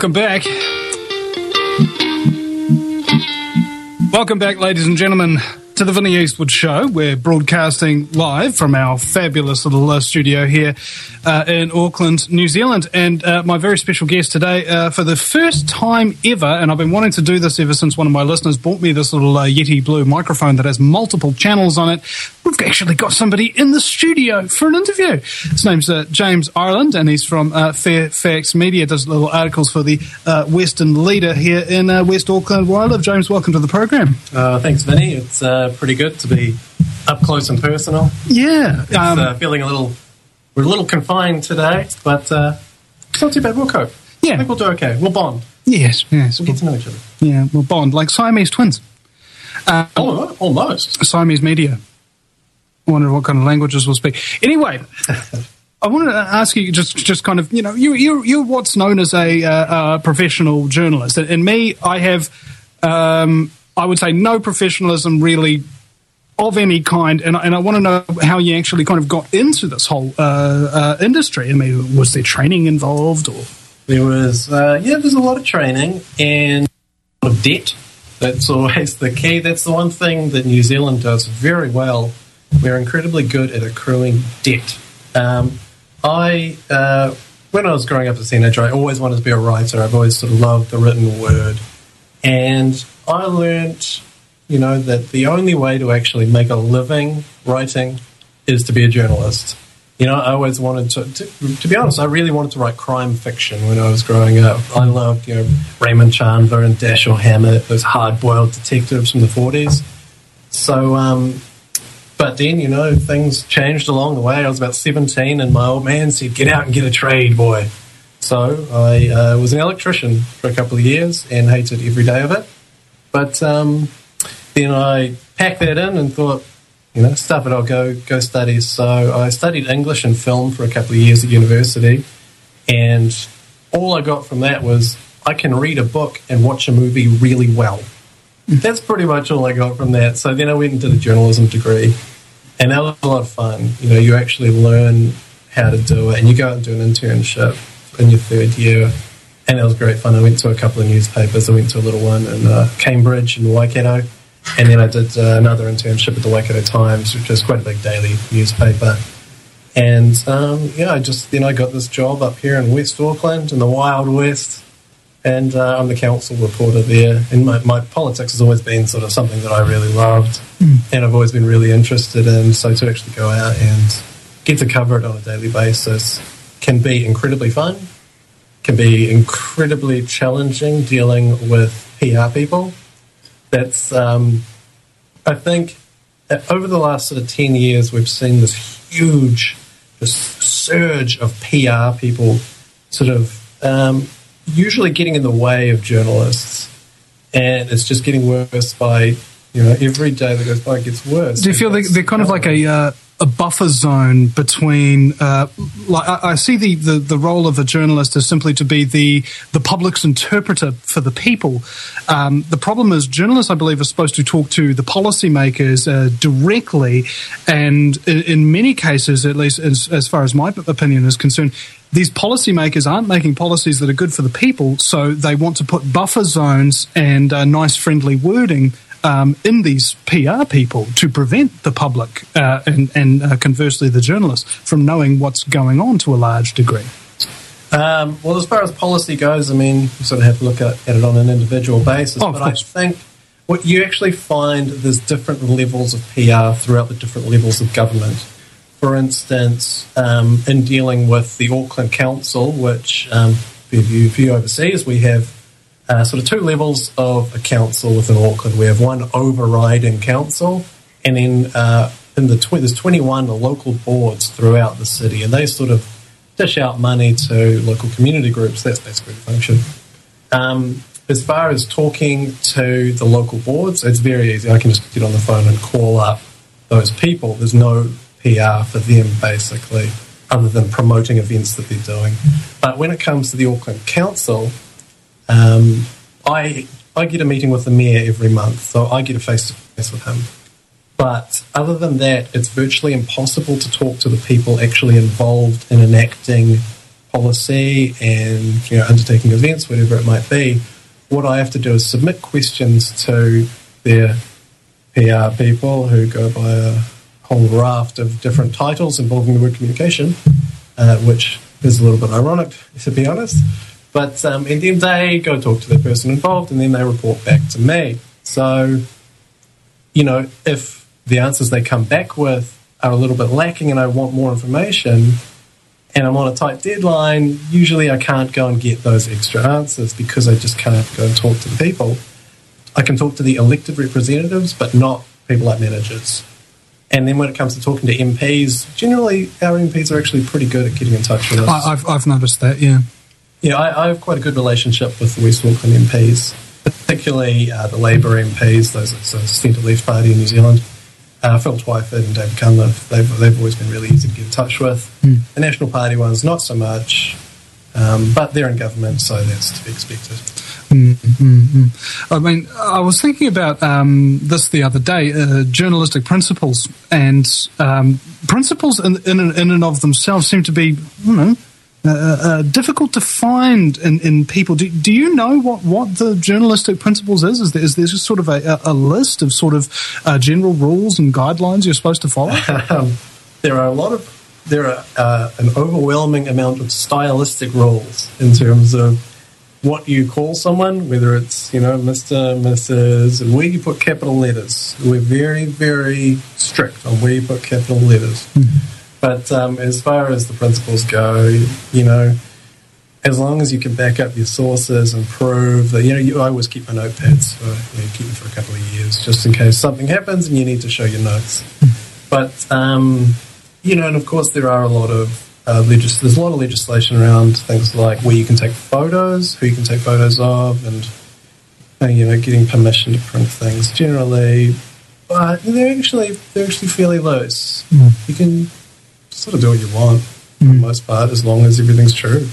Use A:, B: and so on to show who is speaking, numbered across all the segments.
A: Welcome back. Welcome back, ladies and gentlemen, to the Vinnie Eastwood Show. We're broadcasting live from our fabulous little studio here in Auckland, New Zealand. And my very special guest today, for the first time ever, and I've been wanting to do this ever since one of my listeners bought me this little Yeti Blue microphone that has multiple channels on it. We've actually got somebody in the studio for an interview. His name's James Ireland, and he's from Fairfax Media, does little articles for the Western Leader here in West Auckland, where I live. James, welcome to the program.
B: Thanks, Vinny. It's pretty good to be up close and personal.
A: Yeah.
B: It's feeling we're a little confined today, but it's not too bad. We'll cope.
A: Yeah.
B: I think we'll do okay. We'll bond.
A: Yes.
B: We'll get to know each other.
A: Yeah, we'll bond, like Siamese twins.
B: Almost.
A: Siamese media. I wonder what kind of languages we'll speak. Anyway, I wanted to ask you just kind of, you're what's known as a professional journalist. And me, I have, I would say, no professionalism really of any kind. And I want to know how you actually kind of got into this whole industry. I mean, was there training involved? Or
B: There was, there's a lot of training and a lot of debt. That's always the key. That's the one thing that New Zealand does very well. We're incredibly good at accruing debt. When I was growing up as a teenager, I always wanted to be a writer. I've always sort of loved the written word. And I learned, that the only way to actually make a living writing is to be a journalist. I always wanted to be honest, I really wanted to write crime fiction when I was growing up. I loved, Raymond Chandler and Dashiell Hammett, those hard-boiled detectives from the 40s. So, but then, things changed along the way. I was about 17 and my old man said, get out and get a trade, boy. So I was an electrician for a couple of years and hated every day of it. But then I packed that in and thought, stuff it, I'll go study. So I studied English and film for a couple of years at university. And all I got from that was I can read a book and watch a movie really well. That's pretty much all I got from that. So then I went and did a journalism degree. And that was a lot of fun. You actually learn how to do it. And you go out and do an internship in your third year. And that was great fun. I went to a couple of newspapers. I went to a little one in Cambridge and Waikato. And then I did another internship at the Waikato Times, which is quite a big daily newspaper. And, I got this job up here in West Auckland in the Wild West. And I'm the council reporter there. And my politics has always been sort of something that I really loved. And I've always been really interested in. So to actually go out and get to cover it on a daily basis can be incredibly fun, can be incredibly challenging dealing with PR people. That's, I think, over the last sort of 10 years, we've seen this huge surge of PR people sort of usually getting in the way of journalists. And it's just getting worse by, every day that goes by it gets worse.
A: Do you feel they're kind of like a buffer zone between, I see the role of a journalist is simply to be the public's interpreter for the people. The problem is journalists, I believe, are supposed to talk to the policymakers directly, and in many cases, at least as far as my opinion is concerned, these policymakers aren't making policies that are good for the people, so they want to put buffer zones and nice friendly wording in these PR people to prevent the public and conversely the journalists from knowing what's going on to a large degree.
B: Well, as far as policy goes, you sort of have to look at it on an individual basis.
A: Oh,
B: but I think what you actually find, there's different levels of PR throughout the different levels of government. For instance, in dealing with the Auckland Council, which for you overseas, we have sort of two levels of a council within Auckland. We have one overriding council, and then there's 21 local boards throughout the city, and they sort of dish out money to local community groups. That's basically the function. As far as talking to the local boards, it's very easy. I can just get on the phone and call up those people. There's no PR for them, basically, other than promoting events that they're doing. But when it comes to the Auckland Council, I get a meeting with the mayor every month, so I get a face-to-face with him. But other than that, it's virtually impossible to talk to the people actually involved in enacting policy and undertaking events, whatever it might be, what I have to do is submit questions to their PR people who go by a whole raft of different titles involving the word communication, which is a little bit ironic, to be honest. But and then they go talk to the person involved, and then they report back to me. So, if the answers they come back with are a little bit lacking and I want more information, and I'm on a tight deadline, usually I can't go and get those extra answers because I just can't go and talk to the people. I can talk to the elected representatives, but not people like managers. And then when it comes to talking to MPs, generally our MPs are actually pretty good at getting in touch with us.
A: I've noticed that, yeah.
B: Yeah, I have quite a good relationship with the West Auckland MPs, particularly the Labour MPs, those centre-left party in New Zealand. Phil Twyford and David Cunliffe, they've always been really easy to get in touch with. The National Party ones, not so much, but they're in government, so that's to be expected.
A: I mean, I was thinking about this the other day, journalistic principles, and principles in and of themselves seem to be, difficult to find in people. Do you know what the journalistic principles is? Is there just sort of a list of sort of general rules and guidelines you're supposed to follow?
B: There are an overwhelming amount of stylistic rules in terms of what you call someone, whether it's Mr., Mrs., and where you put capital letters. We're very, very strict on where you put capital letters. But as far as the principles go, as long as you can back up your sources and prove that, I always keep my notepads, keep them for a couple of years, just in case something happens and you need to show your notes. But, and of course there are a lot of, there's a lot of legislation around things like where you can take photos, who you can take photos of, and, getting permission to print things generally. But they're actually fairly loose. You can sort of do what you want for the most part, as long as everything's true.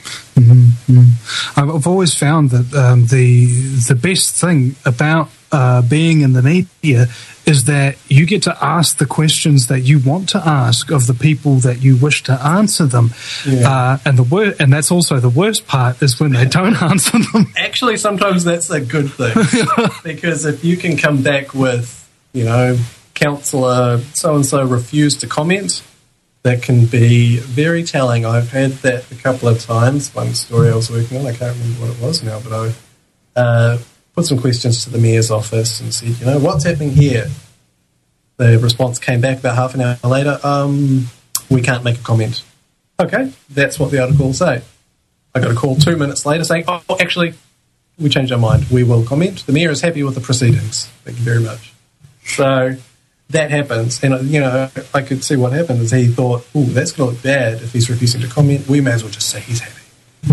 A: I've always found that the best thing about being in the media is that you get to ask the questions that you want to ask of the people that you wish to answer them. And that's also the worst part, is when they don't answer them.
B: Actually, sometimes that's a good thing, because if you can come back with, councillor so-and-so refused to comment, that can be very telling. I've had that a couple of times. One story I was working on, I can't remember what it was now, but I put some questions to the mayor's office and said, what's happening here? The response came back about half an hour later, we can't make a comment. Okay, that's what the article will say. I got a call 2 minutes later saying, actually, we changed our mind. We will comment. The mayor is happy with the proceedings. Thank you very much. So that happens, and I could see what happened is he thought, that's going to look bad if he's refusing to comment. We may as well just say he's happy.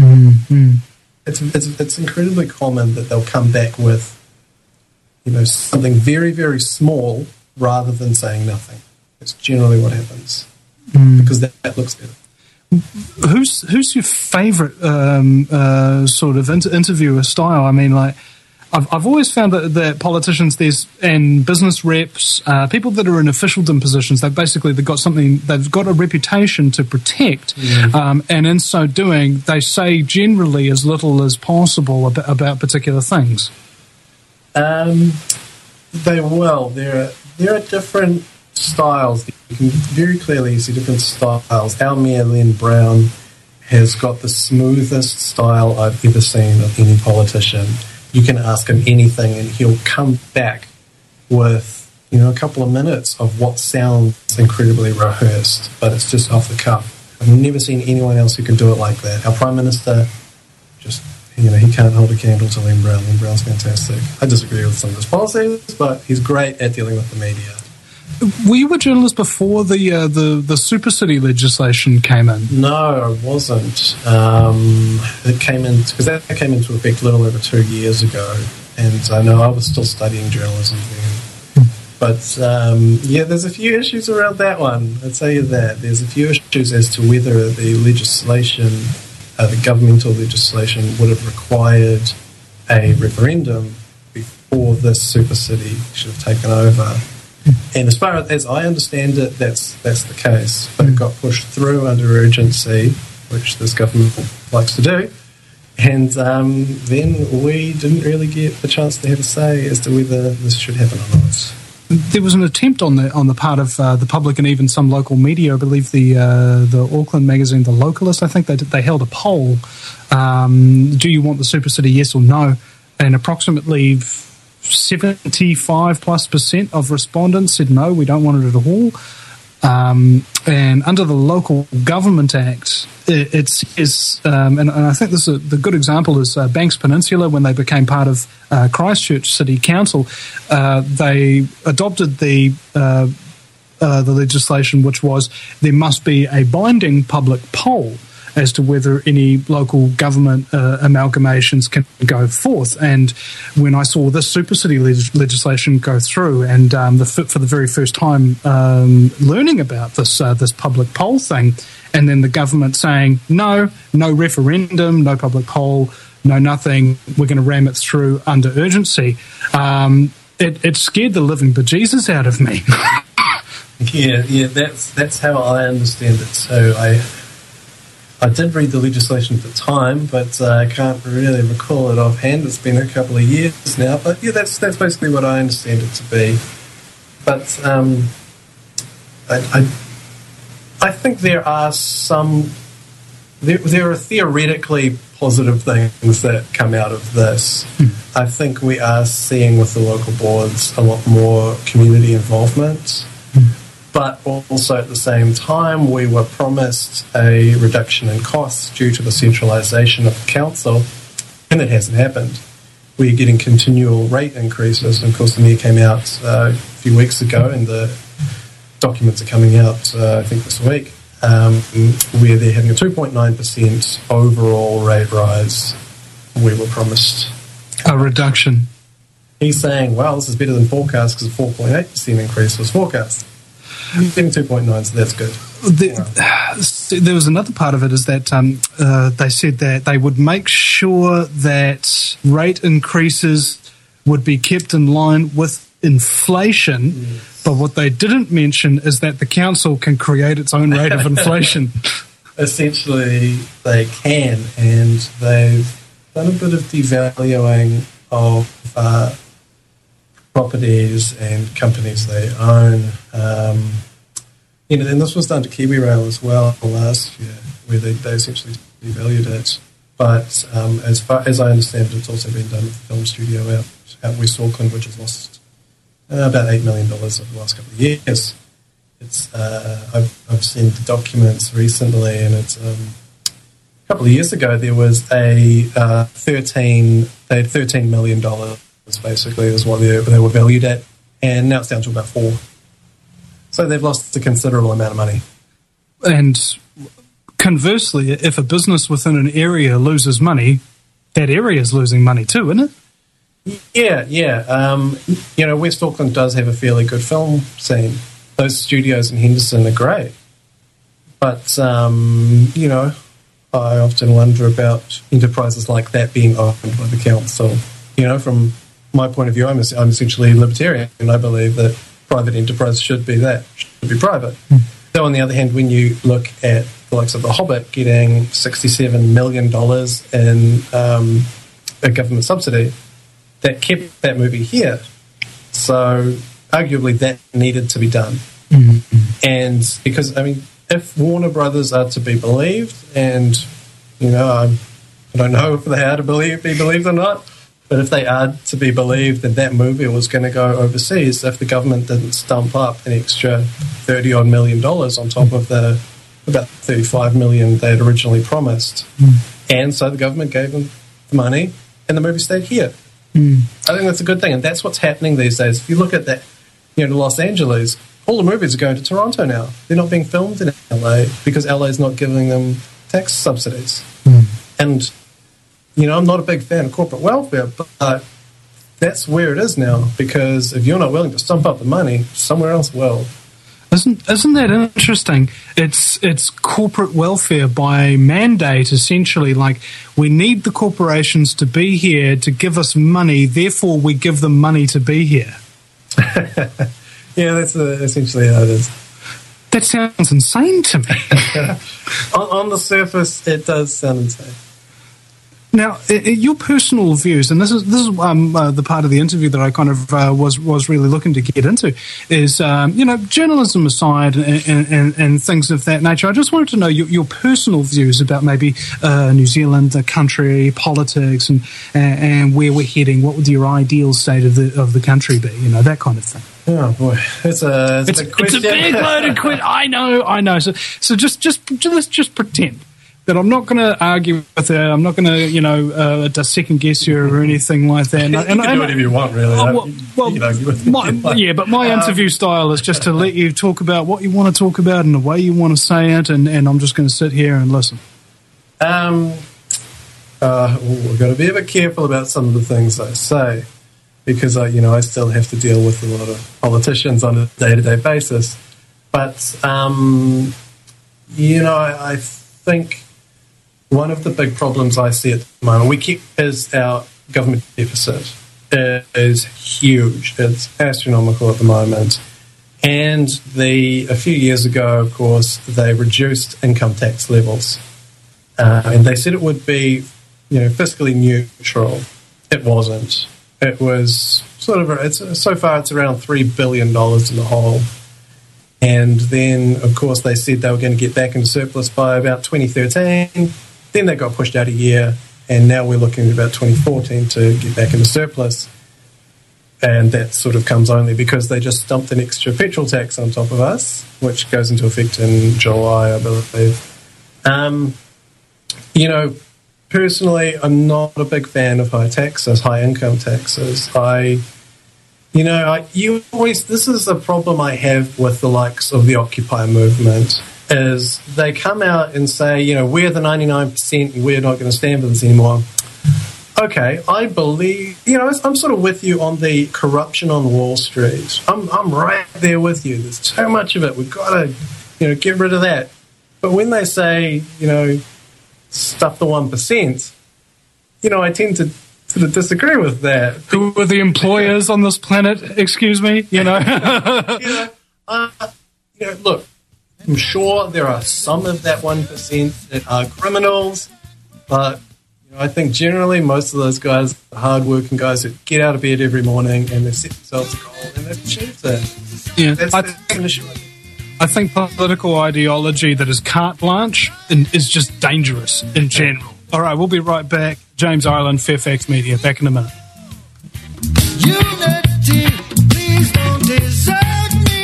B: It's incredibly common that they'll come back with something very, very small rather than saying nothing. It's generally what happens because that looks better.
A: Who's your favourite sort of interviewer style? I mean, like, I've always found that politicians, and business reps, people that are in officialdom positions, they've got a reputation to protect, and in so doing, they say generally as little as possible about particular things.
B: There are different styles. You can very clearly see different styles. Our Mayor, Len Brown, has got the smoothest style I've ever seen of any politician. You can ask him anything and he'll come back with, a couple of minutes of what sounds incredibly rehearsed, but it's just off the cuff. I've never seen anyone else who can do it like that. Our Prime Minister, he can't hold a candle to Len Brown. Len Brown's fantastic. I disagree with some of his policies, but he's great at dealing with the media.
A: Were you a journalist before the Super City legislation came in?
B: No, I wasn't. It came in because that came into effect a little over 2 years ago, and I know I was still studying journalism then. But there's a few issues around that one. I'd tell you that there's a few issues as to whether the legislation, the governmental legislation, would have required a referendum before this Super City should have taken over. And as far as I understand it, that's the case. But it got pushed through under urgency which this government likes to do. And then we didn't really get the chance to have a say as to whether this should happen or not.
A: There was an attempt on the part of the public and even some local media. I believe the Auckland magazine, The Localist, I think they held a poll. Do you want the Super City, yes or no? And approximately 75+% of respondents said no, we don't want it at all. And under the Local Government Act, it says, and I think this is the good example is Banks Peninsula, when they became part of Christchurch City Council, they adopted the legislation, which was there must be a binding public poll as to whether any local government amalgamations can go forth. And when I saw this Super City legislation go through, and for the very first time learning about this public poll thing, and then the government saying, no referendum, no public poll, no nothing, we're going to ram it through under urgency, it scared the living bejesus out of me.
B: Yeah, that's how I understand it. So I did read the legislation at the time, but I can't really recall it offhand. It's been a couple of years now. But yeah, that's basically what I understand it to be. But I think there are there are theoretically positive things that come out of this. I think we are seeing with the local boards a lot more community involvement. But also at the same time, we were promised a reduction in costs due to the centralisation of the council, and it hasn't happened. We're getting continual rate increases, and of course the mayor came out a few weeks ago, and the documents are coming out, I think this week, where they're having a 2.9% overall rate rise. We were promised
A: a reduction.
B: He's saying, well, this is better than forecast because a 4.8% increase was forecast. Getting 2.9, so that's good. There
A: was another part of it is that they said that they would make sure that rate increases would be kept in line with inflation, yes. But what they didn't mention is that the council can create its own rate of inflation.
B: Essentially, they can, and they've done a bit of devaluing of properties and companies they own. And this was done to KiwiRail as well last year, where they essentially devalued it. But as far as I understand it, it's also been done with the film studio out West Auckland, which has lost about $8 million over the last couple of years. It's I've seen the documents recently, and it's a couple of years ago there was a $13 million basically is what they were valued at, and now it's down to about $4 million. So they've lost a considerable amount of money.
A: And conversely, if a business within an area loses money, that area is losing money too, isn't it?
B: Yeah. West Auckland does have a fairly good film scene. Those studios in Henderson are great. But, I often wonder about enterprises like that being owned by the council. From my point of view, I'm essentially libertarian, and I believe that private enterprise should be private. Though, on the other hand, when you look at the likes of The Hobbit getting $67 million in a government subsidy, that kept that movie here. So, arguably, that needed to be done. Mm-hmm. And because, if Warner Brothers are to be believed, and, I don't know if they are to be believed or not, but if they are to be believed that that movie was going to go overseas, if the government didn't stump up an extra $30-odd million on top of the about $35 million they had originally promised, and so the government gave them the money, and the movie stayed here. I think that's a good thing, and that's what's happening these days. If you look at that, Los Angeles, all the movies are going to Toronto now. They're not being filmed in LA because LA is not giving them tax subsidies. And I'm not a big fan of corporate welfare, but that's where it is now, because if you're not willing to stump up the money, somewhere else will.
A: Isn't that interesting? It's corporate welfare by mandate, essentially. Like, we need the corporations to be here to give us money, therefore we give them money to be here.
B: Yeah, that's essentially how it is.
A: That sounds insane to me.
B: On the surface, it does sound insane.
A: Now, your personal views, and this is the part of the interview that I kind of was really looking to get into, is journalism aside and things of that nature. I just wanted to know your personal views about maybe New Zealand, the country, politics, and where we're heading. What would your ideal state of the country be? That kind of thing.
B: Oh boy, it's a big question.
A: It's a big loaded question. I know. So let's just pretend that I'm not going to argue with her. I'm not going to, second guess you or anything like that.
B: You can do whatever you want, really. You can argue with me.
A: But my interview style is just to let you talk about what you want to talk about and the way you want to say it, and I'm just going to sit here and listen.
B: We've got to be a bit careful about some of the things I say, because I still have to deal with a lot of politicians on a day-to-day basis. But I think one of the big problems I see at the moment is our government deficit. It is huge. It's astronomical at the moment. And a few years ago, of course, they reduced income tax levels. And they said it would be, fiscally neutral. It wasn't. It was so far it's around $3 billion in the hole. And then, of course, they said they were going to get back into surplus by about 2013. Then they got pushed out a year, and now we're looking at about 2014 to get back into surplus. And that sort of comes only because they just dumped an extra petrol tax on top of us, which goes into effect in July, I believe. Personally, I'm not a big fan of high income taxes. This is the problem I have with the likes of the Occupy movement, is they come out and say, we're the 99% and we're not going to stand for this anymore. Okay, I believe, I'm sort of with you on the corruption on Wall Street. I'm right there with you. There's too much of it. We've got to, get rid of that. But when they say, stuff the 1%, I tend to sort of disagree with that.
A: Who are the employers on this planet? Excuse me,
B: Look, I'm sure there are some of that 1% that are criminals, but I think generally most of those guys are hard-working guys that get out of bed every morning and they've set themselves a goal and they've achieved it.
A: Yeah,
B: that's an issue.
A: I think political ideology that is carte blanche is just dangerous in general. All right, we'll be right back. James Ireland, Fairfax Media, back in a minute.
C: Unity, please don't desert me.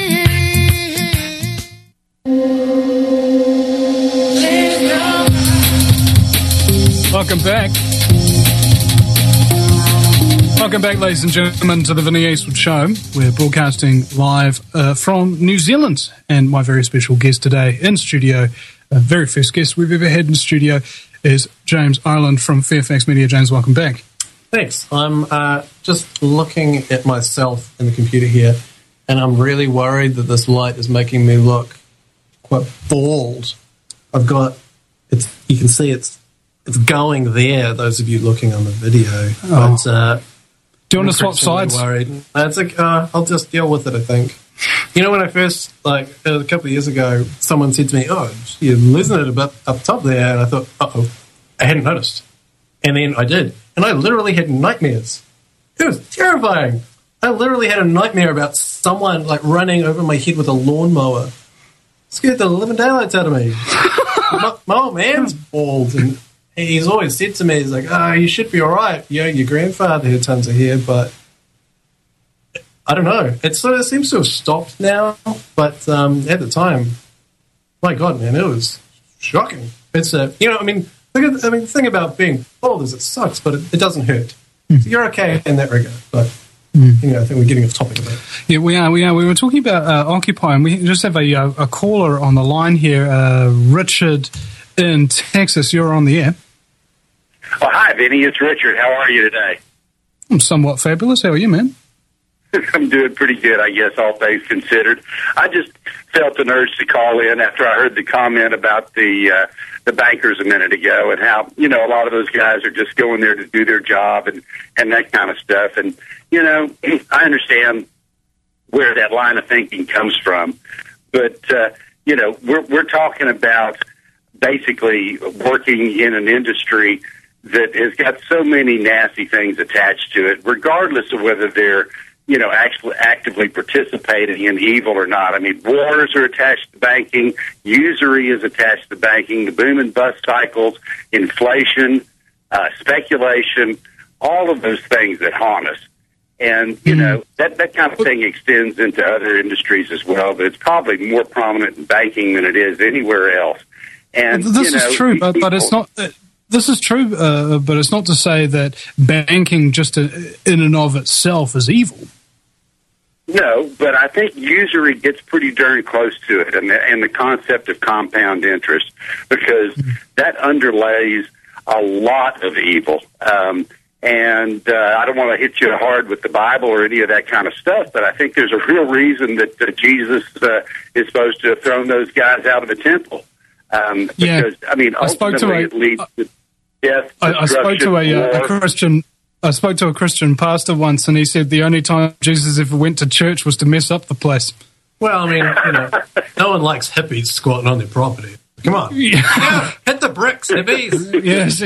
A: Welcome back. Welcome back, ladies and gentlemen, to the Vinny Eastwood Show. We're broadcasting live from New Zealand, and my very special guest today in studio, very first guest we've ever had in studio, is James Ireland from Fairfax Media. James, welcome back.
B: Thanks. I'm just looking at myself in the computer here, and I'm really worried that this light is making me look quite bald. You can see it's going there, those of you looking on the video.
A: Oh.
B: But,
A: do you want to swap sides?
B: Worried. I'll just deal with it, I think. When I first, a couple of years ago, someone said to me, "Oh, you're losing it a bit up top there," and I thought, "Uh-oh, I hadn't noticed." And then I did, and I literally had nightmares. It was terrifying. I literally had a nightmare about someone, running over my head with a lawnmower. Scared the living daylights out of me. my old man's bald, and he's always said to me, he's like, you should be all right. Your grandfather had tons of hair, but I don't know. It sort of seems to have stopped now, but at the time, my God, man, it was shocking. It's the thing about being bald is it sucks, but it doesn't hurt. So you're okay in that regard, but I think we're getting off topic a bit.
A: Yeah, we are. We were talking about Occupy, and we just have a caller on the line here, Richard in Texas. You're on the air.
D: Well, hi, Vinny. It's Richard. How are you today?
A: I'm somewhat fabulous. How are you, man?
D: I'm doing pretty good, I guess, all things considered. I just felt an urge to call in after I heard the comment about the bankers a minute ago and how, a lot of those guys are just going there to do their job and that kind of stuff. And, I understand where that line of thinking comes from. But, we're talking about basically working in an industry that has got so many nasty things attached to it, regardless of whether they're, actually actively participating in evil or not. I mean, wars are attached to banking, usury is attached to banking, the boom and bust cycles, inflation, speculation, all of those things that haunt us. And, that kind of thing extends into other industries as well, but it's probably more prominent in banking than it is anywhere else. And
A: this is true, but it's not. This is true, but it's not to say that banking just in and of itself is evil.
D: No, but I think usury gets pretty darn close to it, and the concept of compound interest, because that underlays a lot of evil. And I don't want to hit you hard with the Bible or any of that kind of stuff, but I think there's a real reason that Jesus is supposed to have thrown those guys out of the temple. Because, ultimately it leads to death,
A: I spoke to a Christian. I spoke to a Christian pastor once, and he said the only time Jesus ever went to church was to mess up the place.
B: Well, no one likes hippies squatting on their property. Come on. Yeah, hit the bricks, hippies.
A: Yes.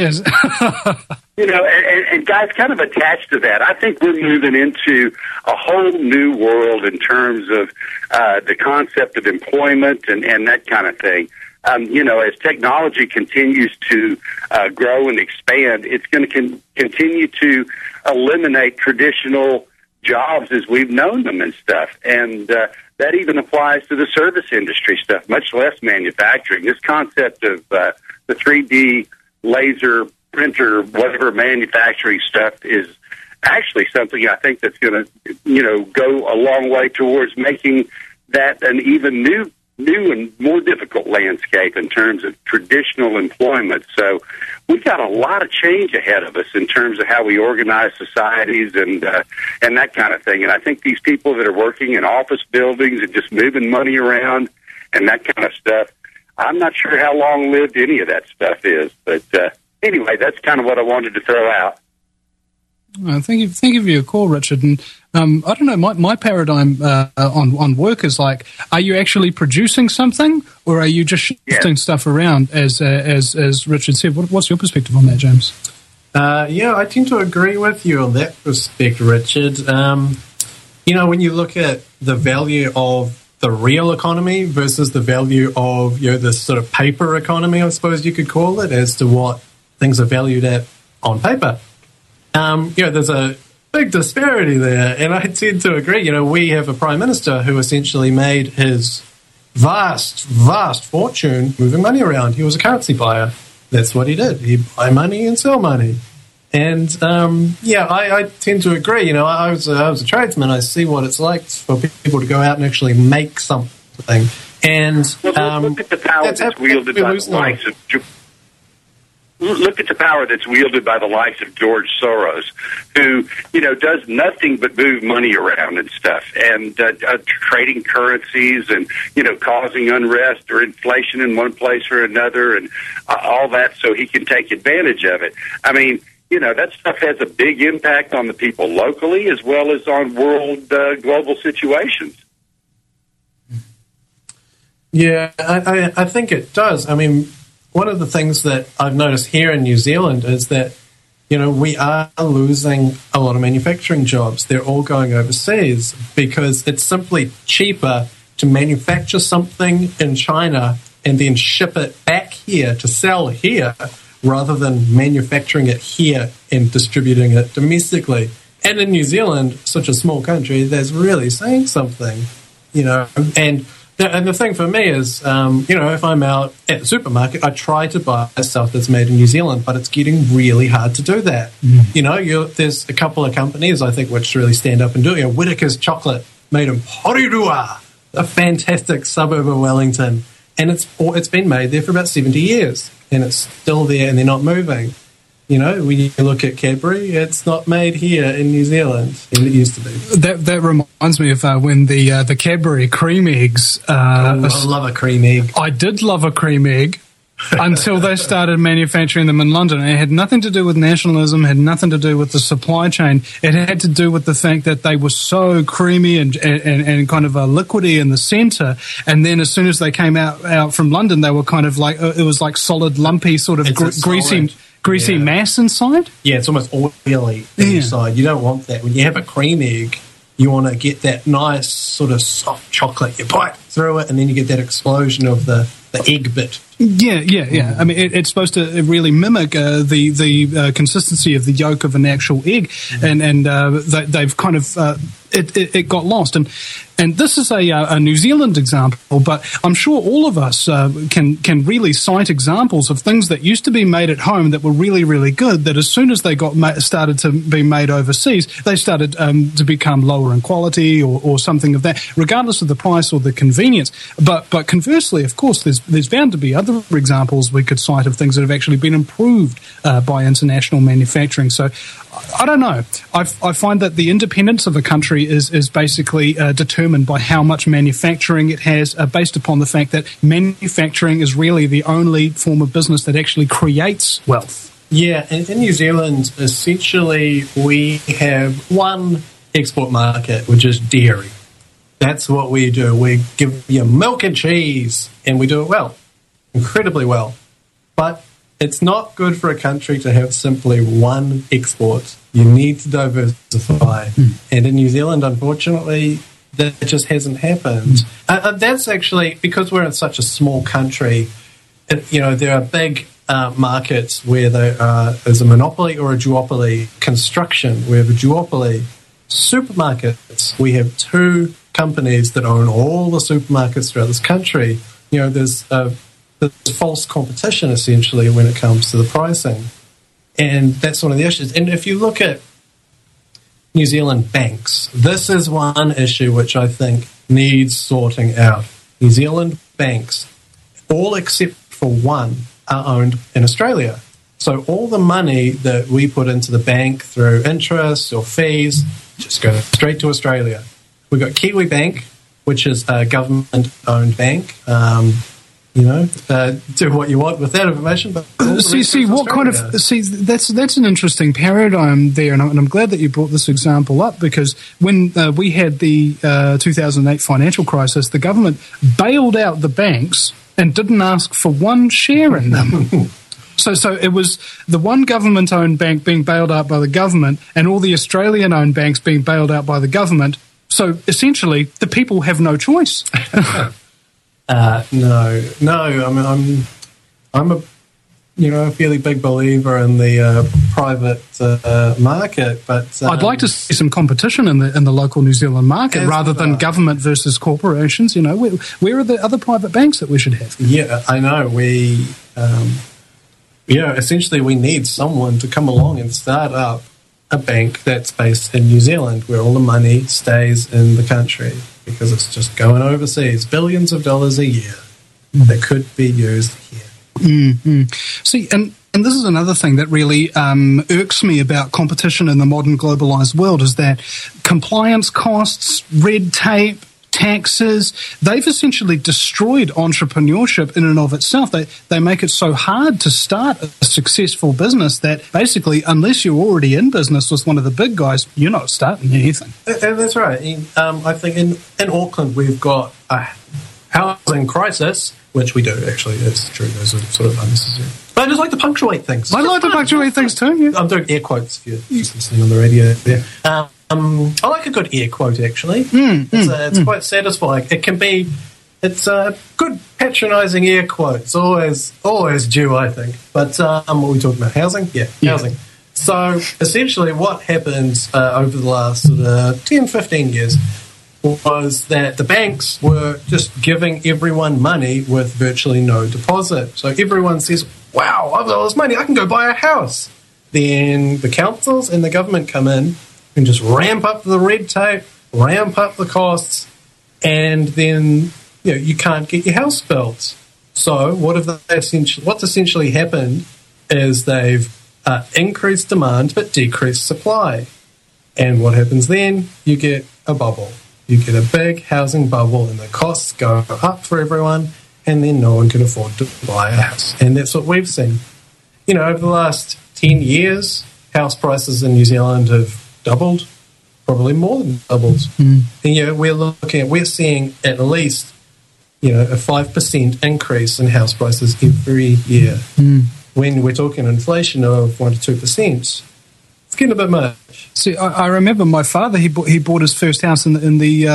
D: And guys, kind of attached to that, I think we're moving into a whole new world in terms of the concept of employment and that kind of thing. As technology continues to grow and expand, it's going to continue to eliminate traditional jobs as we've known them and stuff. And that even applies to the service industry stuff, much less manufacturing. This concept of the 3D laser printer, whatever manufacturing stuff is actually something I think that's going to, go a long way towards making that an even new and more difficult landscape in terms of traditional employment. So we've got a lot of change ahead of us in terms of how we organize societies and that kind of thing. And I think these people that are working in office buildings and just moving money around and that kind of stuff, I'm not sure how long-lived any of that stuff is. But anyway, that's kind of what I wanted to throw out.
A: Thank you for your call, Richard. And I don't know, my paradigm on work is like, are you actually producing something, or are you just shifting stuff around? As Richard said, what's your perspective on that, James?
B: I tend to agree with you on that respect, Richard. When you look at the value of the real economy versus the value of this sort of paper economy, I suppose you could call it, as to what things are valued at on paper. There's a big disparity there, and I tend to agree. We have a prime minister who essentially made his vast fortune moving money around. He was a currency buyer. That's what he did. He'd buy money and sell money. And, I tend to agree. I was a tradesman. I see what it's like for people to go out and actually make something. And
D: look at the power that's wielded by the likes of... Look at the power that's wielded by the likes of George Soros, who, does nothing but move money around and stuff, and trading currencies and, causing unrest or inflation in one place or another, and all that so he can take advantage of it. I mean, that stuff has a big impact on the people locally as well as on global situations.
B: Yeah, I think it does. I mean, one of the things that I've noticed here in New Zealand is that, we are losing a lot of manufacturing jobs. They're all going overseas because it's simply cheaper to manufacture something in China and then ship it back here to sell here rather than manufacturing it here and distributing it domestically. And in New Zealand, such a small country, that's really saying something, And the thing for me is, if I'm out at the supermarket, I try to buy stuff that's made in New Zealand, but it's getting really hard to do that. There's a couple of companies, I think, which really stand up and do it. Whittaker's chocolate made in Porirua, a fantastic suburb of Wellington. And it's been made there for about 70 years, and it's still there, and they're not moving. When you look at Cadbury, it's not made here in New Zealand, and it used to be.
A: That reminds me of when the Cadbury cream eggs.
B: I love a cream egg.
A: I did love a cream egg until they started manufacturing them in London. And it had nothing to do with nationalism, had nothing to do with the supply chain. It had to do with the fact that they were so creamy and kind of liquidy in the centre. And then as soon as they came out from London, they were kind of like, it was like solid, lumpy, sort of greasy mass inside.
B: Yeah, it's almost oily inside. You don't want that. When you have a cream egg, you want to get that nice sort of soft chocolate. You bite through it, and then you get that explosion of the egg bit.
A: Yeah. I mean, it's supposed to really mimic the consistency of the yolk of an actual egg, and they've kind of it got lost. And this is a New Zealand example, but I'm sure all of us can really cite examples of things that used to be made at home that were really, really good, that as soon as they got started to be made overseas, they started to become lower in quality or something of that, regardless of the price or the convenience. But conversely, of course, there's bound to be other examples we could cite of things that have actually been improved by international manufacturing. So I don't know. I find that the independence of a country is basically determined by how much manufacturing it has, based upon the fact that manufacturing is really the only form of business that actually creates wealth.
B: Yeah, and in New Zealand, essentially, we have one export market, which is dairy. That's what we do. We give you milk and cheese, and we do it well, incredibly well. But it's not good for a country to have simply one export. You need to diversify. And in New Zealand, unfortunately, that just hasn't happened. That's actually, because we're in such a small country, there are big markets where there is a monopoly or a duopoly. Construction, we have a duopoly. Supermarkets, we have two companies that own all the supermarkets throughout this country. There's false competition, essentially, when it comes to the pricing. And that's one of the issues. And if you look at New Zealand banks, this is one issue which I think needs sorting out. New Zealand banks, all except for one, are owned in Australia. So all the money that we put into the bank through interest or fees just go straight to Australia. We've got Kiwi Bank, which is a government-owned bank. Do what you want with that information. But that's an interesting paradigm there, and I'm glad that you brought this example up, because when we had the 2008 financial crisis, the government bailed out the banks and didn't ask for one share in them. So it was the one government-owned bank being bailed out by the government, and all the Australian-owned banks being bailed out by the government. So essentially, the people have no choice. No. I'm a fairly big believer in the private market, but
A: I'd like to see some competition in the local New Zealand market rather than government versus corporations. Where are the other private banks that we should have?
B: Yeah, I know. We, essentially, we need someone to come along and start up a bank that's based in New Zealand, where all the money stays in the country, because it's just going overseas, billions of dollars a year that could be used here.
A: Mm-hmm. See, and this is another thing that really irks me about competition in the modern globalized world, is that compliance costs, red tape, taxes, they've essentially destroyed entrepreneurship in and of itself. They make it so hard to start a successful business that basically, unless you're already in business with one of the big guys, you're not starting anything.
B: That's right. I think in Auckland we've got a housing crisis, which we do, actually. It's true. Those are sort of unnecessary. But I just like to punctuate things.
A: I like to punctuate things too, yeah.
B: I'm doing air quotes if you're just listening on the radio there. I like a good air quote, actually. It's quite satisfying. It's a good patronising air quote. It's always due, I think. But what are we talking about? Housing? Yeah, housing. So essentially what happened over the last sort of 10, 15 years was that the banks were just giving everyone money with virtually no deposit. So everyone says, wow, I've got all this money, I can go buy a house. Then the councils and the government come in and just ramp up the red tape, ramp up the costs, and then you can't get your house built. So what's essentially happened is they've increased demand but decreased supply. And what happens then? You get a bubble. You get a big housing bubble, and the costs go up for everyone, and then no one can afford to buy a house. And that's what we've seen. You know, over the last 10 years, house prices in New Zealand have doubled, probably more than doubled. And, you know, we're seeing at least, you know, a 5% increase in house prices every year. When we're talking inflation of 1 to 2%, it's getting a bit much.
A: See, I remember my father. He bought his first house in the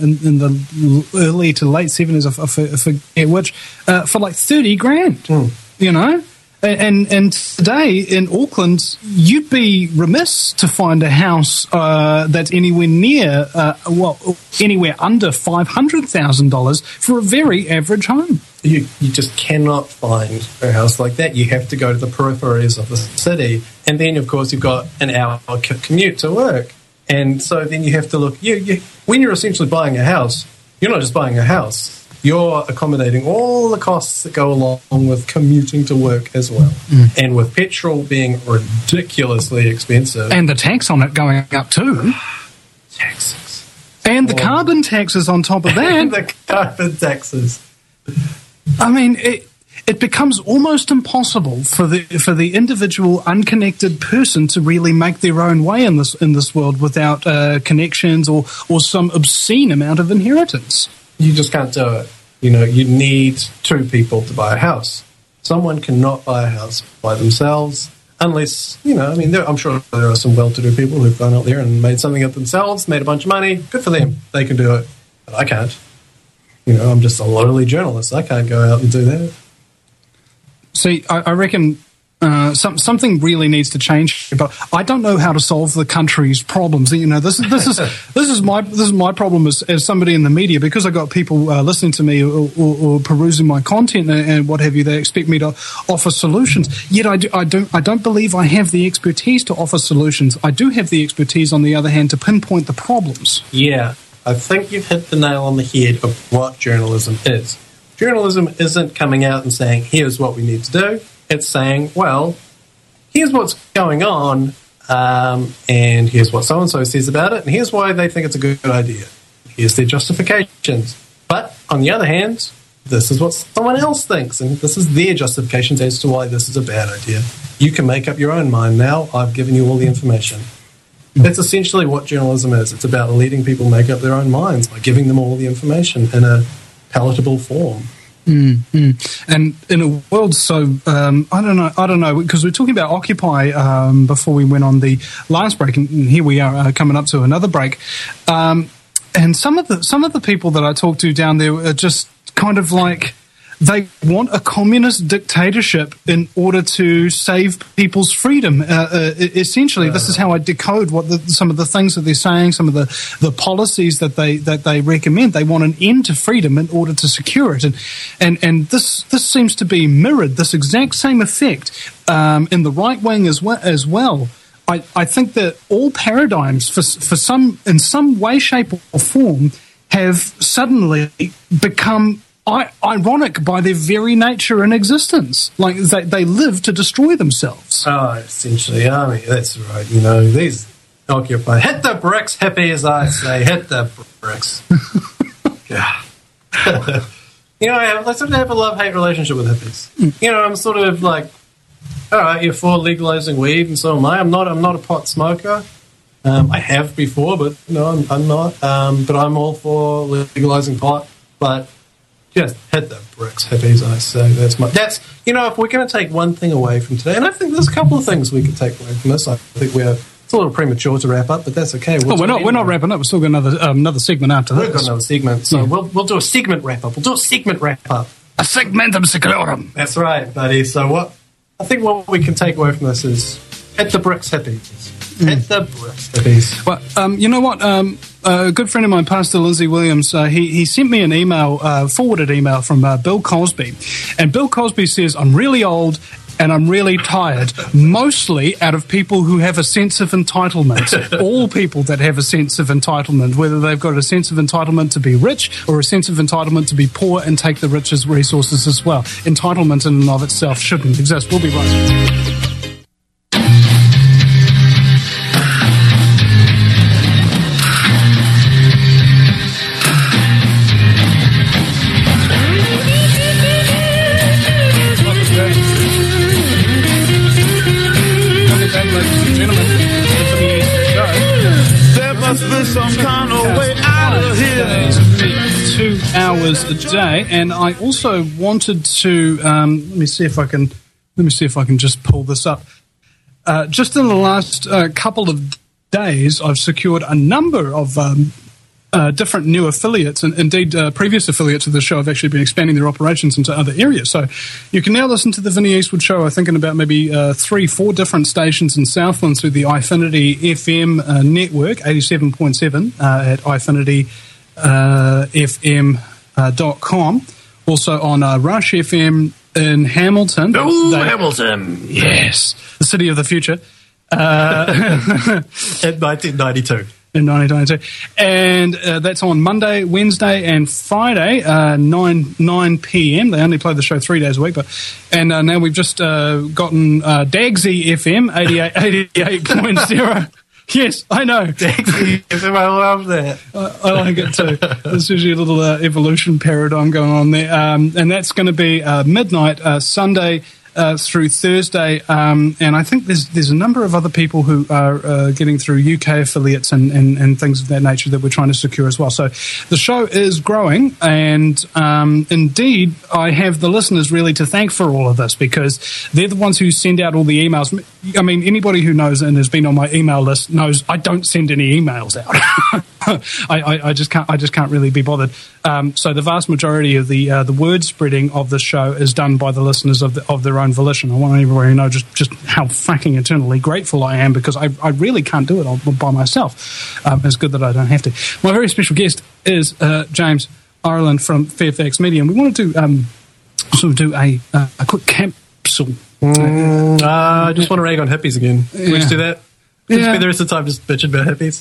A: early to late 70s. I forget which, for like 30 grand. You know, and today in Auckland, you'd be remiss to find a house that's anywhere near, anywhere under $500,000 for a very average home.
B: You just cannot find a house like that. You have to go to the peripheries of the city. And then, of course, you've got an hour commute to work. And so then you have to look. When you're essentially buying a house, you're not just buying a house. You're accommodating all the costs that go along with commuting to work as well. And with petrol being ridiculously expensive.
A: And the tax on it going up too.
B: Taxes.
A: And the carbon taxes on top of that.
B: And the carbon taxes.
A: I mean, it becomes almost impossible for the individual unconnected person to really make their own way in this world without connections or some obscene amount of inheritance.
B: You just can't do it. You know, you need two people to buy a house. Someone cannot buy a house by themselves unless, you know, I mean, I'm sure there are some well-to-do people who've gone out there and made something of themselves, made a bunch of money. Good for them. They can do it. But I can't. You know, I'm just a lowly journalist. I can't go out and do that.
A: See, I reckon something really needs to change, but I don't know how to solve the country's problems. You know, this is my problem as somebody in the media, because I got people listening to me or perusing my content and what have you. They expect me to offer solutions. Yet I don't believe I have the expertise to offer solutions. I do have the expertise, on the other hand, to pinpoint the problems.
B: Yeah, I think you've hit the nail on the head of what journalism is. Journalism isn't coming out and saying, here's what we need to do. It's saying, well, here's what's going on, and here's what so-and-so says about it, and here's why they think it's a good idea. Here's their justifications. But, on the other hand, this is what someone else thinks, and this is their justifications as to why this is a bad idea. You can make up your own mind now. I've given you all the information. That's essentially what journalism is. It's about letting people make up their own minds by giving them all the information in a palatable form.
A: And in a world so I don't know, because we're talking about Occupy before we went on the last break, and here we are coming up to another break. And some of the people that I talked to down there are just kind of like, they want a communist dictatorship in order to save people's freedom. Essentially, this is how I decode what some of the things that they're saying, some of the policies that they recommend. They want an end to freedom in order to secure it, and this seems to be mirrored. This exact same effect in the right wing as well. I think that all paradigms, in some way, shape, or form, have suddenly become ironic by their very nature and existence. Like, they live to destroy themselves.
B: Oh, essentially, I mean, that's right. You know, these Occupy. Hit the bricks, hippies, I say. Hit the bricks. Yeah. You know, I sort of have a love-hate relationship with hippies. You know, I'm sort of like, all right, you're for legalizing weed, and so am I. I'm not a pot smoker. I have before, but no, I'm not. But I'm all for legalizing pot. But just hit the bricks, hippies, I say. That's you know, if we're going to take one thing away from today, and I think there's a couple of things we can take away from this. I think it's a little premature to wrap up, but that's okay.
A: We're not wrapping up. We've still got another segment after this.
B: We've got another segment, so we'll do a segment wrap up. A
A: segmentum seclorum.
B: That's right, buddy. So what we can take away from this is hit the bricks, hippies. Hit the bricks, hippies.
A: Well, you know what? A good friend of mine, Pastor Lindsay Williams, he sent me an email, forwarded email from Bill Cosby. And Bill Cosby says, I'm really old and I'm really tired, mostly out of people who have a sense of entitlement. All people that have a sense of entitlement, whether they've got a sense of entitlement to be rich or a sense of entitlement to be poor and take the rich's resources as well. Entitlement in and of itself shouldn't exist. We'll be right back.
C: me some kind of way out of here.
A: 2 hours a day, and I also wanted to let me see if I can just pull this up. Just in the last couple of days, I've secured a number of different new affiliates, and indeed previous affiliates of the show have actually been expanding their operations into other areas. So you can now listen to the Vinny Eastwood Show, I think, in about maybe 3-4 different stations in Southland through the iFinity FM network, 87.7 at iFinityFM.com. Also on Rush FM in Hamilton.
B: Hamilton.
A: Yes, the city of the future.
B: In 1992.
A: In 1992. And that's on Monday, Wednesday, and Friday, 9 p.m. They only play the show 3 days a week. And now we've just gotten Dagsy FM, 88.0. Yes, I know.
B: Dagsy FM, I love that.
A: I like it too. There's usually a little evolution paradigm going on there. And that's going to be midnight, Sunday through Thursday, and I think there's a number of other people who are getting through UK affiliates and things of that nature that we're trying to secure as well. So the show is growing, and indeed I have the listeners really to thank for all of this, because they're the ones who send out all the emails. I mean, anybody who knows and has been on my email list knows I don't send any emails out. I just can't really be bothered. So the vast majority of the word spreading of the show is done by the listeners of their own volition. I want everybody to know just how fracking eternally grateful I am, because I really can't do it all by myself. It's good that I don't have to. My very special guest is James Ireland from Fairfax Media, and we want to sort of do a quick capsule.
B: I just want to rag on hippies again. Can we just do that? Can we spend the rest of the time just bitching about hippies?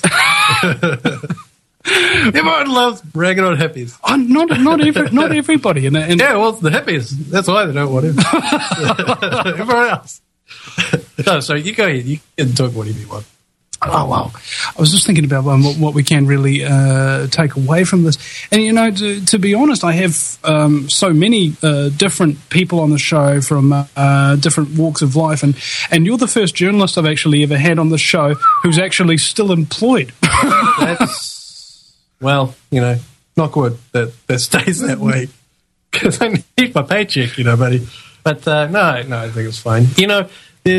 B: Everyone loves ragging on hippies.
A: Not everybody. And
B: yeah, well, the hippies. That's why they don't want him. Everyone else. No, sorry, you go ahead. You can talk whatever you want.
A: Oh, wow. I was just thinking about what we can really take away from this. And, you know, to be honest, I have so many different people on the show from different walks of life. And you're the first journalist I've actually ever had on the show who's actually still employed.
B: Well, you know, knock wood that stays that way, because I need my paycheck, you know, buddy. But no, I think it's fine. You know,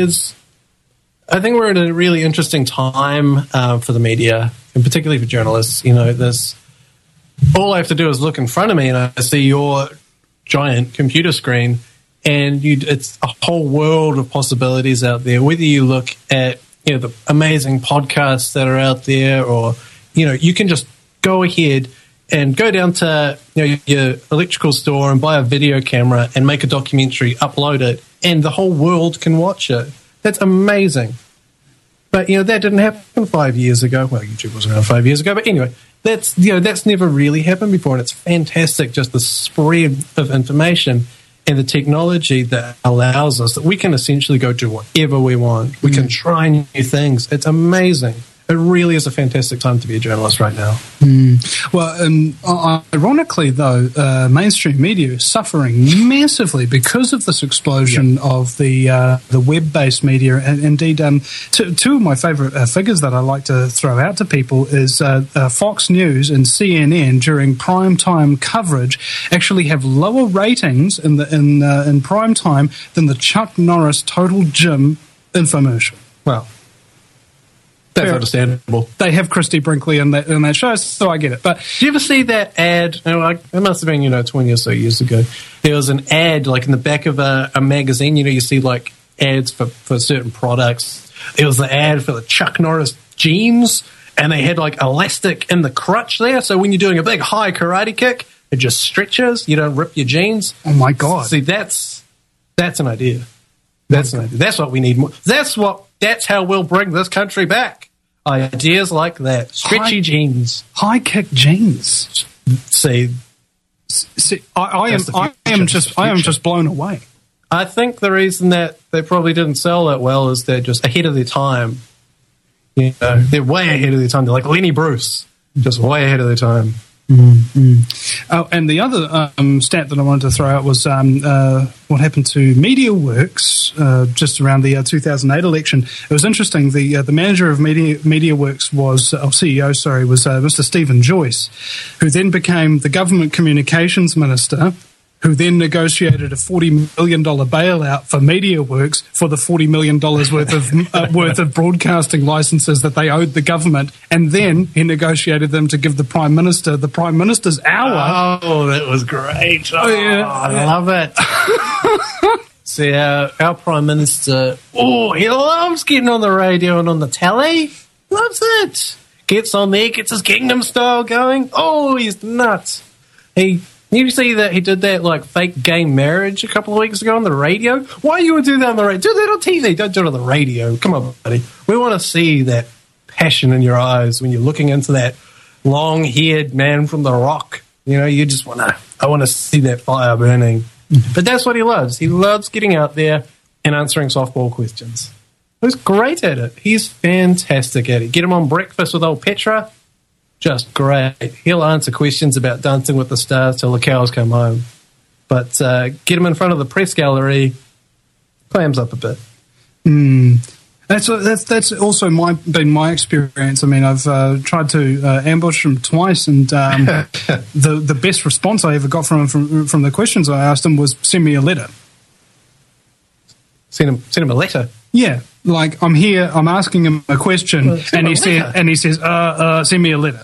B: I think we're in a really interesting time for the media, and particularly for journalists. You know, all I have to do is look in front of me and I see your giant computer screen, and it's a whole world of possibilities out there. Whether you look at, you know, the amazing podcasts that are out there, or, you know, you can just go ahead and go down to, you know, your electrical store and buy a video camera and make a documentary, upload it, and the whole world can watch it. That's amazing. But, you know, that didn't happen 5 years ago. Well, YouTube was around 5 years ago, but anyway, that's never really happened before, and it's fantastic, just the spread of information and the technology that allows us that we can essentially go do whatever we want. We can try new things. It's amazing. It really is a fantastic time to be a journalist right now. Well,
A: ironically, though, mainstream media is suffering massively because of this explosion of the web-based media. And indeed, two of my favourite figures that I like to throw out to people is Fox News and CNN during prime time coverage actually have lower ratings in prime time than the Chuck Norris Total Gym infomercial.
B: Well, that's understandable.
A: They have Christy Brinkley in that show, so I get it. But
B: do you ever see that ad? It must have been, 20 or so years ago. There was an ad, like, in the back of a magazine. You know, you see, like, ads for certain products. It was the ad for the Chuck Norris jeans, and they had, like, elastic in the crotch there. So when you're doing a big high karate kick, it just stretches. You don't rip your jeans.
A: Oh, my God.
B: See, that's an idea. That's an idea. That's what we need more. That's how we'll bring this country back. Ideas like that. Stretchy jeans.
A: High kick jeans.
B: See,
A: I am just blown away.
B: I think the reason that they probably didn't sell that well is they're just ahead of their time. You know, they're way ahead of their time. They're like Lenny Bruce, just way ahead of their time.
A: Oh, and the other stat that I wanted to throw out was what happened to MediaWorks just around the 2008 election. It was interesting. The manager of MediaWorks was, CEO, sorry, was Mr. Stephen Joyce, who then became the government communications minister, who then negotiated a $40 million bailout for MediaWorks for the $40 million worth of broadcasting licenses that they owed the government, and then he negotiated them to give the Prime Minister the Prime Minister's hour.
B: Oh, that was great. Oh,
A: yeah.
B: I love it. See, our Prime Minister, he loves getting on the radio and on the telly. Loves it. Gets on there, gets his Kingdom style going. Oh, he's nuts. You see that he did that like fake gay marriage a couple of weeks ago on the radio? Why you would do that on the radio? Do that on TV. Don't do it on the radio. Come on, buddy. We want to see that passion in your eyes when you're looking into that long-haired man from The Rock. You know, you just I want to see that fire burning. But that's what he loves. He loves getting out there and answering softball questions. He's great at it. He's fantastic at it. Get him on Breakfast with old Petra. Just great. He'll answer questions about Dancing with the Stars till the cows come home. But get him in front of the press gallery, clams up a bit.
A: That's also been my experience. I mean, I've tried to ambush him twice, and the best response I ever got from the questions I asked him was, "Send me a letter."
B: Send him a letter.
A: Yeah, like I'm here, I'm asking him a question, and he says, "Send me a letter."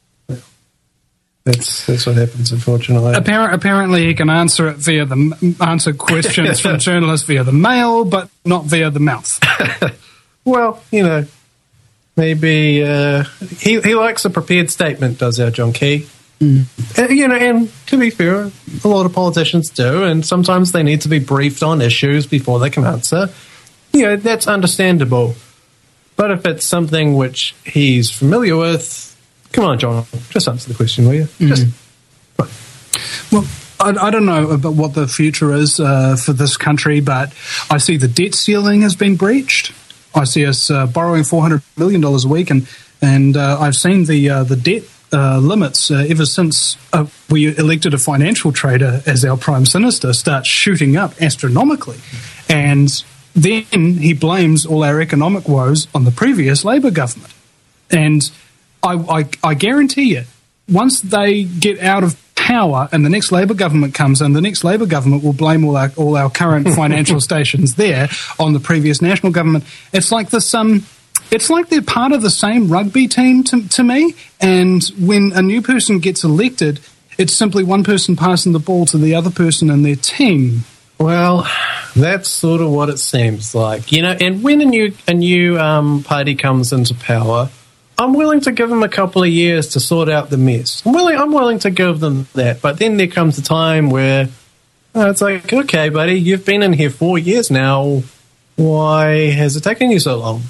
B: That's what happens, unfortunately.
A: Apparently, he can answer it answer questions from journalists via the mail, but not via the mouth.
B: Well, you know, maybe he likes a prepared statement, does our John Key? You know, and to be fair, a lot of politicians do, and sometimes they need to be briefed on issues before they can answer. You know, that's understandable. But if it's something which he's familiar with, come on, John, just answer the question, will you?
A: Well, I don't know about what the future is for this country, but I see the debt ceiling has been breached. I see us borrowing $400 million a week, and I've seen the debt limits ever since we elected a financial trader as our Prime Minister start shooting up astronomically. And then he blames all our economic woes on the previous Labour government. And I guarantee you, once they get out of power and the next Labour government comes in, the next Labour government will blame all our current financial stations there on the previous national government. It's like this. It's like they're part of the same rugby team to me. And when a new person gets elected, it's simply one person passing the ball to the other person in their team.
B: Well, that's sort of what it seems like, you know. And when a new party comes into power, I'm willing to give them a couple of years to sort out the mess. I'm willing to give them that. But then there comes a time where it's like, okay, buddy, you've been in here 4 years now. Why has it taken you so long?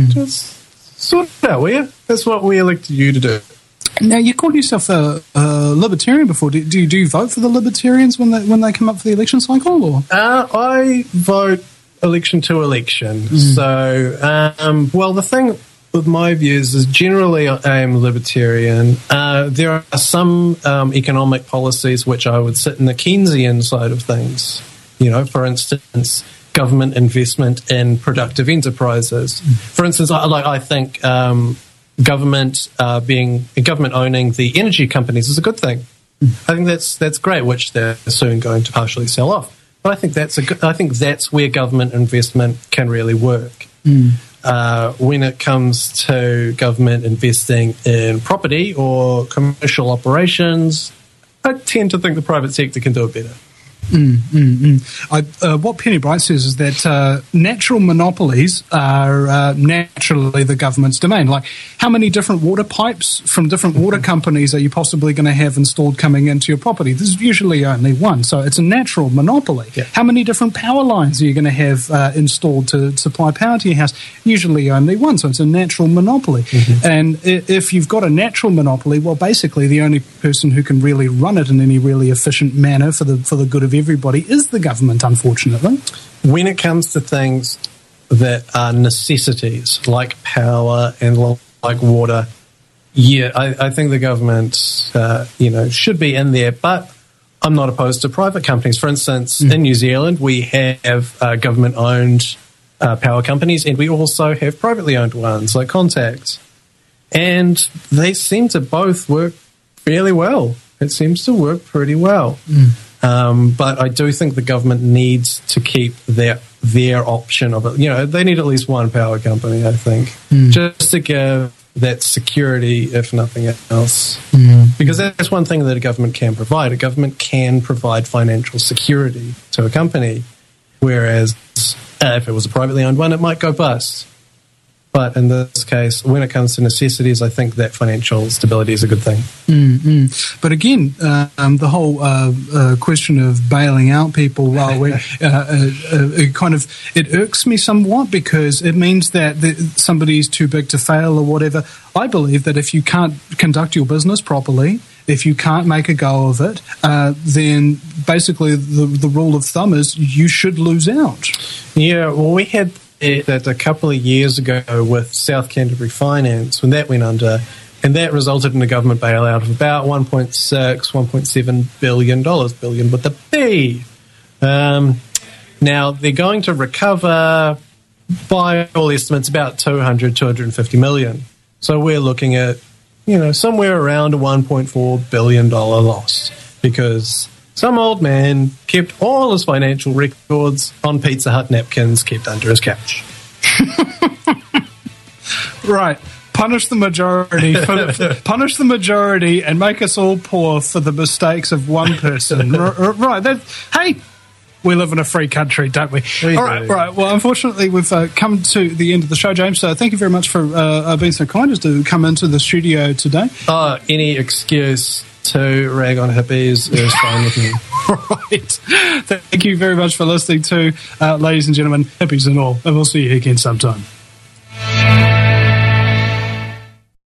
B: Just sort it out, will you? That's what we elected you to do.
A: Now, you called yourself a libertarian before. Do you vote for the Libertarians when they come up for the election cycle? Or?
B: I vote election to election. So, well, the thing with my views is generally I am libertarian. There are some economic policies which I would sit in the Keynesian side of things. You know, for instance, government investment in productive enterprises. For instance, I think government owning the energy companies is a good thing. I think that's great, which they're soon going to partially sell off. But I think that's where government investment can really work. When it comes to government investing in property or commercial operations, I tend to think the private sector can do it better.
A: What Penny Bright says is that natural monopolies are naturally the government's domain. Like, how many different water pipes from different water companies are you possibly going to have installed coming into your property? There's usually only one, so it's a natural monopoly.
B: Yeah.
A: How many different power lines are you going to have installed to supply power to your house? Usually only one, so it's a natural monopoly. And if you've got a natural monopoly, well, basically the only person who can really run it in any really efficient manner for the good of everybody is the government, unfortunately.
B: When it comes to things that are necessities, like power and like water, Yeah, I think the government, should be in there, but I'm not opposed to private companies. For instance, in New Zealand, we have government-owned power companies, and we also have privately owned ones like Contact. And they seem to both work fairly well. It seems to work pretty well. But I do think the government needs to keep their option of it. They need at least one power company, I think, just to give that security, if nothing else. Because that's one thing that a government can provide. A government can provide financial security to a company, whereas if it was a privately owned one, it might go bust. But in this case, when it comes to necessities, I think that financial stability is a good thing.
A: But again, the whole question of bailing out people, it irks me somewhat, because it means that somebody's too big to fail or whatever. I believe that if you can't conduct your business properly, if you can't make a go of it, then basically the rule of thumb is you should lose out.
B: Yeah, well, we had that a couple of years ago with South Canterbury Finance when that went under, and that resulted in a government bailout of about $1.7 billion, billion with a B. Now, they're going to recover, by all estimates, about $250 million. So we're looking at, somewhere around a $1.4 billion loss, because some old man kept all his financial records on Pizza Hut napkins kept under his couch.
A: Right. Punish the majority and make us all poor for the mistakes of one person. Right. Hey, we live in a free country, don't we? All right. Well, unfortunately, we've come to the end of the show, James. So thank you very much for being so kind as to come into the studio today.
B: Any excuse to rag on hippies is fine with me.
A: Right. Thank you very much for listening to, ladies and gentlemen, hippies and all. And we'll see you again sometime.